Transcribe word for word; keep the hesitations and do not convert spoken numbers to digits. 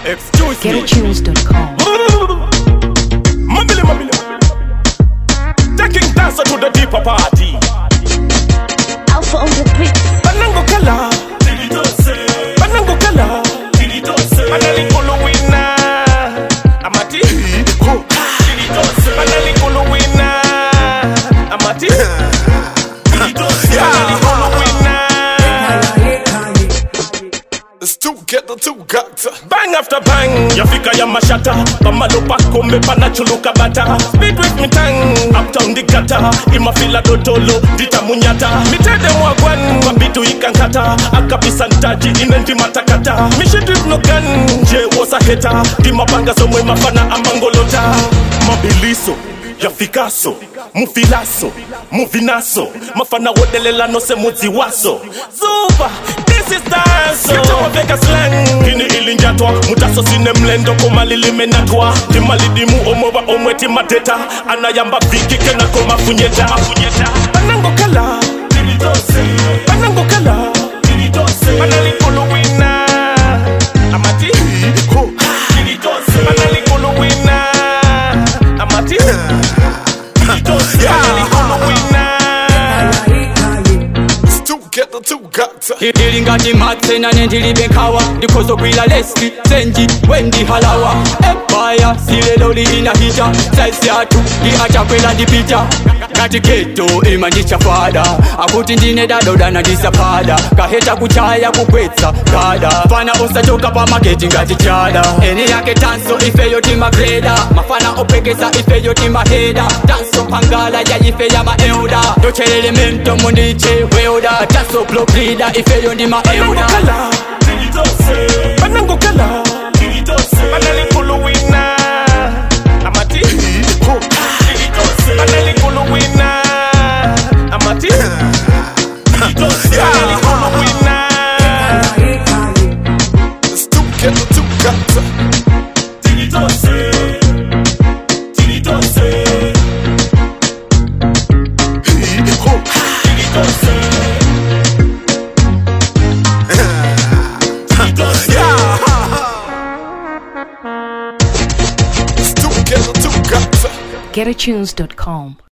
Excuse me. Get a tunes dot com. Mabili, mabili. Taking dancer to the deeper party. Alpha on the beat. Banango kala. Banango kala. Banali kuluwina. Amati. Banali kuluwina. Amati. Banali kuluwina. It's two get the two got Bang after bang, yafika ya mashata. Kama lupa kumbe panachuluka bata. Speed with me tang, uptown di gata. Imafila dotolo, dita munyata. Mitede mwagwan, kwa bitu ikankata. Akabisa ntaji, inendi matakata. Mission drip no gun, je was a hater. Dimapanga somwe mafana amangolota. Mabiliso, yafikaso. Mufilaso, muvinaso. Mafana wodelela no se muziwaso. Zuba, this is dance. Get our Vega slang. Kini ilinjatwa, mutaso sine mlendo koma lilimenatwa. Timalidimu omoba omweti mateta. Anayamba viki kena koma funyeta. Banango kala, banango kala, banali kuluwina. Amati, banali kuluwina. Amati, banali kuluwina. It's two get the two got Ilingati matsena nendilibe nkawa Ndikozo kwila leski, senji, wendi halawa Empire, sile loli ina hita Size yatu, di acha kwela dipita Kati keto, ima ndicha fada Akuti ndine dadoda na disapada Kaheta kuchaya kukwetsa, kada Fana osa choka pa maketi ngati chada Eni yake tanso, ife yoti magreda Mafana opekesa, ife yoti maheda Tanso pangala, ya ife ya maeuda Doche elemento, mundiche, weoda Tanso block leader, ife yondi maeuda Banango kala, banali kuluwina. Amati, banali kuluwina. Amati, banali kuluwina. It's two get the two Get a tunes dot com.